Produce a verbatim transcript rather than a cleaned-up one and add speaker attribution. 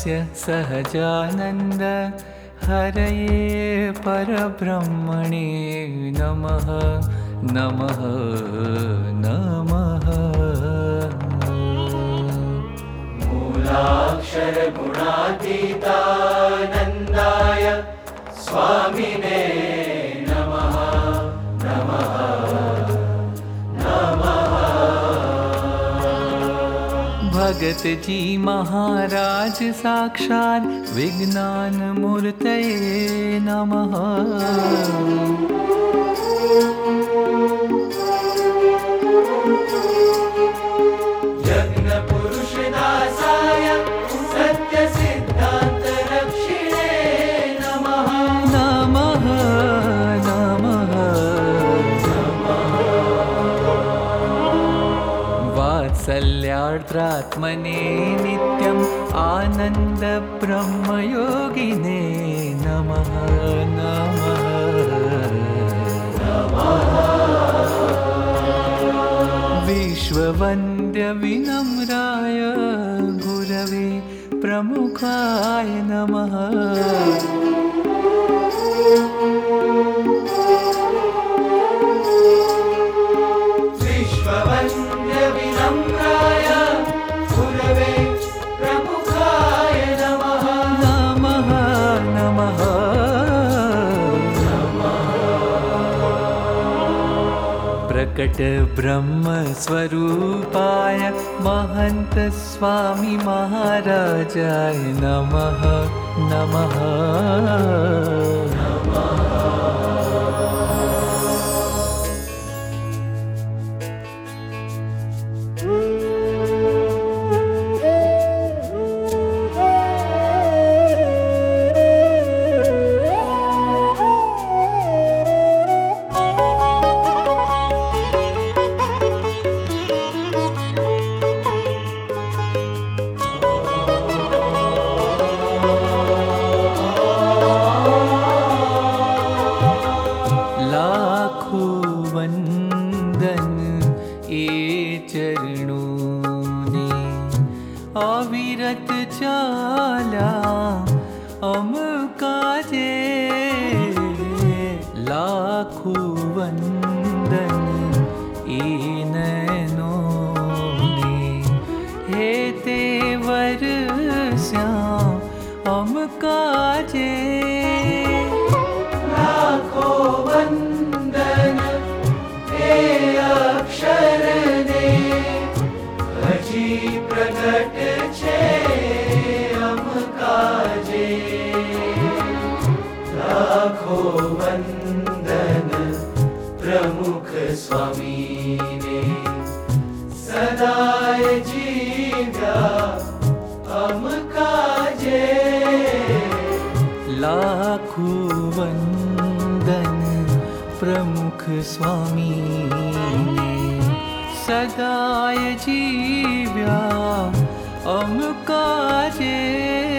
Speaker 1: दास्य सहजानन्द हरये परब्रह्मणे नमः नमः नमः।
Speaker 2: मूलाक्षर गुणातीतानन्दाय स्वामिने नमः नमः नमः।
Speaker 1: भगत जी महाराज साक्षात् विज्ञान मूर्तये नमः।
Speaker 2: यज्ञ पुरुष दासाय सत्य सिद्धांत रक्षिणे नमः
Speaker 1: नमः नमः
Speaker 2: नमः।
Speaker 1: वात्सल्यार्द्रात्मने नित्यम् आनन्द ब्रह्मयोगिने नमः नमः विश्ववन्द्य विनम्राय गुरवे प्रमुखाय नमः।
Speaker 2: विश्ववन्द्य विनम्राय गुरवे प्रमुखाय नमः
Speaker 1: नमः नमः प्रकट ब्रह्म स्वरूपाय महंत स्वामी महाराजाय नमः नमः अविरत चाला अम काजे लाखों वंदन ए नैनों ने हे तेवर श्याम अम काजे
Speaker 2: लाखों वंदन हे अक्षर ने अजी प्रगट छे अम काजे। लाखों वंदन प्रमुख स्वामी ने सदाय जीव्या अम काजे।
Speaker 1: लाखों वंदन प्रमुख स्वामी ने सदाय जीव्या अम काजे।